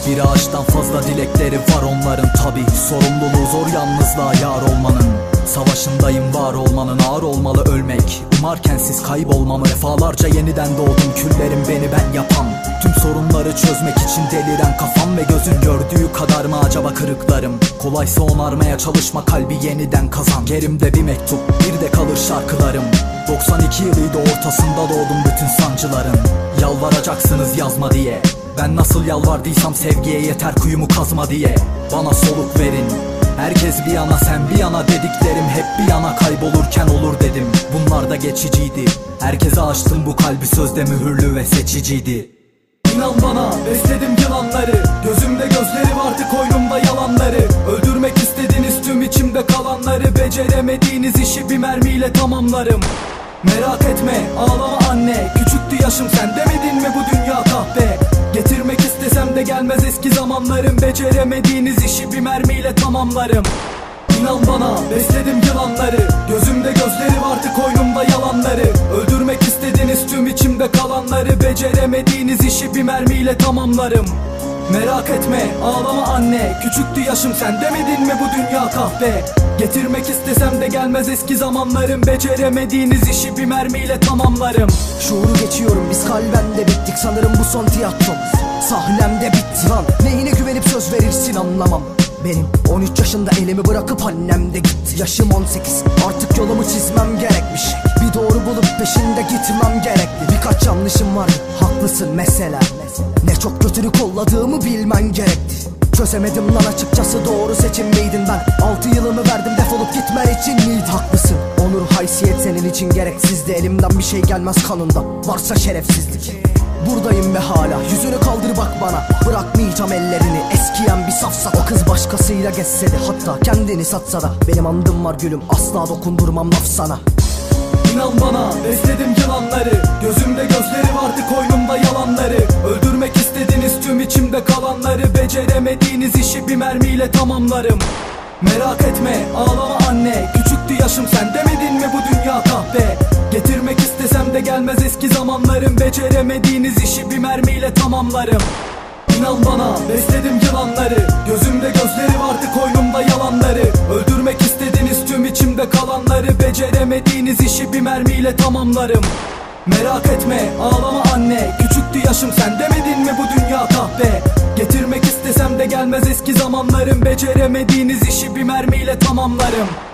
Bir ağaçtan fazla dilekleri var onların tabi. Sorumluluğu zor yalnızlığa yar olmanın. Savaşındayım var olmanın, ağır olmalı ölmek. Umarken siz kaybolmamı. Defalarca yeniden doğdum, küllerim beni ben yapan. Tüm sorunları çözmek için deliren kafam ve gözün gördüğü kadar mı acaba kırıklarım? Kolaysa onarmaya çalışma, kalbi yeniden kazan. Gerimde bir mektup, bir de kalır şarkılarım. 92 yılıydı, ortasında doğdum bütün sancıların. Yalvaracaksınız yazma diye. Ben nasıl yalvardıysam sevgiye, yeter kuyumu kazma diye. Bana soluk verin. Herkes bir yana, sen bir yana, dediklerim hep bir yana kaybolurken olur dedim. Bunlar da geçiciydi. Herkese açtım bu kalbi, sözde mühürlü ve seçiciydi. İnan bana, besledim yılanları. Gözümde gözleri vardı, koynumda yalanları. Öldürmek istediğiniz tüm içimde kalanları. Beceremediğiniz işi bir mermiyle tamamlarım. Merak etme, ağlama anne. Küçüktü yaşım, sen demedin mi bu dünya kahpe? Getirmek istesem de gelmez eski zamanlarım. Beceremediğiniz işi bir mermiyle tamamlarım. İnan bana, besledim yılanları. Gözümde gözleri vardı, koynumda yalanları. Öldürmek istediğiniz tüm içimde kalanları. Beceremediğiniz işi bir mermiyle tamamlarım. Merak etme, ağlama anne. Küçüktü yaşım, sen demedin mi bu dünya kahpe? Getirmek istesem de gelmez eski zamanlarım. Beceremediğiniz işi bir mermiyle tamamlarım. Şuuru geçiyorum, biz kalben de bittik. Sanırım bu son tiyatromuz, sahnemde bitti lan. Neyine güvenip söz verirsin anlamam. Benim 13 yaşında elimi bırakıp annem de gitti. Yaşım 18, artık yolumu çizmem gerekmiş. Bir doğru bulup peşinde gitmem gerekli. Birkaç yanlışım vardı, haklısın mesela. Ne çok götünü kolladığımı bilmen gerekti. Çözemedim lan açıkçası, doğru seçim miydin ben? 6 yılımı verdim defolup gitmen için miydi? Haklısın, onur haysiyet senin için gereksizdi. Elimden bir şey gelmez kanında, varsa şerefsizlik. Buradayım ve hala yüzünü kaldır bak bana. Bırakmayacağım ellerini, eskiyen bir safsat. O kız başkasıyla geçse de, hatta kendini satsa da, benim andım var gülüm, asla dokundurmam laf sana. İnan bana, besledim yılanları. Gözümde gözleri vardı, koynumda yalanları. Öldürmek istediğiniz tüm içimde kalanları. Beceremediğiniz işi bir mermiyle tamamlarım. Merak etme, ağlama anne. Küçüktü yaşım, sen demedin mi bu dünya kahpe? Getirmek istesem de gelmez eski zamanlarım. Beceremediğiniz işi bir mermiyle tamamlarım. İnan bana, besledim yılanları. Gözümde gözleri vardı, koynumda yalanları. Öldürmek istediğiniz tüm içimde kalanları. Beceremediğiniz işi bir mermiyle tamamlarım. Merak etme, ağlama anne. Küçüktü yaşım, sen demedin mi bu dünya kahpe? Getirmek istesem de gelmez eski zamanlarım. Beceremediğiniz işi bir mermiyle tamamlarım.